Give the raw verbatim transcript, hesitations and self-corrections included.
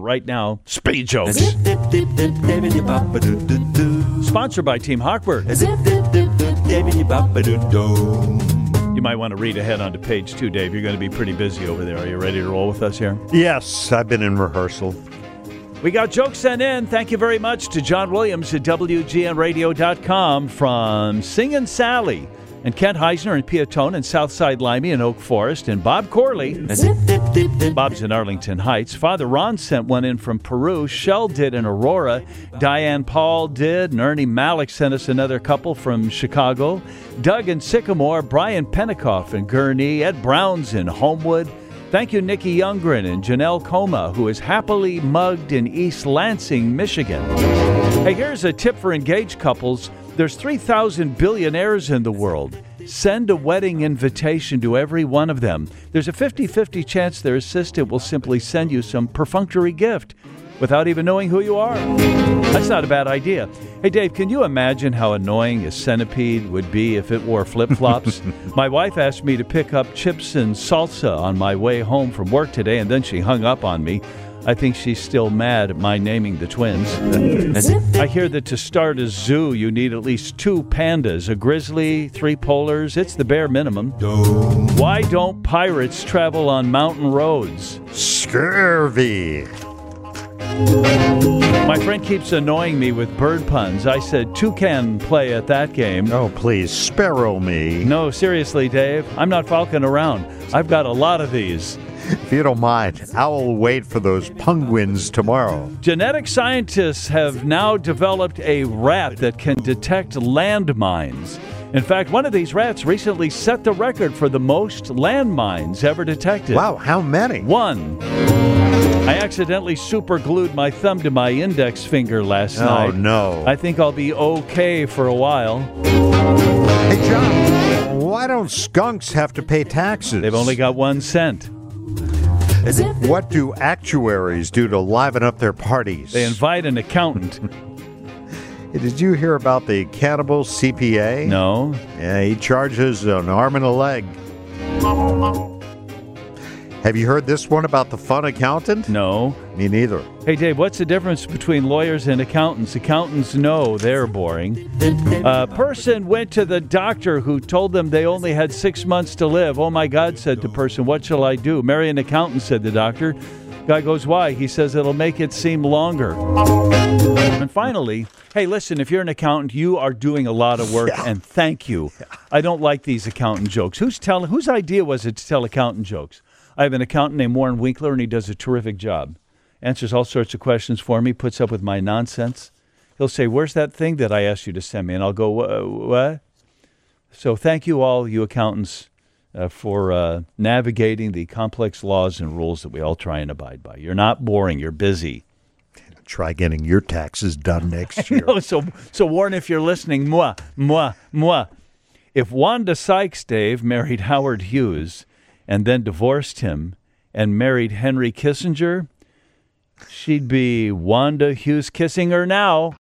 right now, Speed Jokes. Sponsored by Team Hawkbird. You might want to read ahead onto page two, Dave. You're going to be pretty busy over there. Are you ready to roll with us here? Yes, I've been in rehearsal. We got jokes sent in. Thank you very much to John Williams at W G N radio dot com from Singin' Sally and Kent Heisner and Piatone and Southside Limey and Oak Forest and Bob Corley. Bob's in Arlington Heights. Father Ron sent one in from Peru. Shell did in Aurora. Diane Paul did. And Ernie Malik sent us another couple from Chicago. Doug in Sycamore. Brian Pentecoff in Gurnee. Ed Brown's in Homewood. Thank you, Nikki Youngren and Janelle Coma, who is happily mugged in East Lansing, Michigan. Hey, here's a tip for engaged couples. There's three thousand billionaires in the world. Send a wedding invitation to every one of them. There's a fifty-fifty chance their assistant will simply send you some perfunctory gift without even knowing who you are. That's not a bad idea. Hey, Dave, can you imagine how annoying a centipede would be if it wore flip-flops? My wife asked me to pick up chips and salsa on my way home from work today, and then she hung up on me. I think she's still mad at my naming the twins. I hear that to start a zoo, you need at least two pandas, a grizzly, three polars. It's the bare minimum. Why don't pirates travel on mountain roads? Scurvy. My friend keeps annoying me with bird puns. I said, toucan play at that game. Oh, please, sparrow me. No, seriously, Dave. I'm not falcon around. I've got a lot of these. If you don't mind, I will wait for those penguins tomorrow. Genetic scientists have now developed a rat that can detect landmines. In fact, one of these rats recently set the record for the most landmines ever detected. Wow, how many? One. I accidentally superglued my thumb to my index finger last oh, night. Oh, no. I think I'll be okay for a while. Hey, John, why don't skunks have to pay taxes? They've only got one cent. What do actuaries do to liven up their parties? They invite an accountant. Did you hear about the cannibal C P A? No. Yeah, he charges an arm and a leg. Have you heard this one about the fun accountant? No. Me neither. Hey, Dave, what's the difference between lawyers and accountants? Accountants know they're boring. A person went to the doctor who told them they only had six months to live. Oh, my God, said the person. What shall I do? Marry an accountant, said the doctor. Guy goes, why? He says it'll make it seem longer. And finally, hey, listen, if you're an accountant, you are doing a lot of work, yeah. and thank you. Yeah. I don't like these accountant jokes. Who's telling? Whose idea was it to tell accountant jokes? I have an accountant named Warren Winkler, and he does a terrific job. Answers all sorts of questions for me, puts up with my nonsense. He'll say, where's that thing that I asked you to send me? And I'll go, what? So thank you all, you accountants, uh, for uh, navigating the complex laws and rules that we all try and abide by. You're not boring. You're busy. Try getting your taxes done next year. know, so, so, Warren, if you're listening, moi, moi, moi. If Wanda Sykes, Dave, married Howard Hughes and then divorced him and married Henry Kissinger, she'd be Wanda Hughes kissing her now.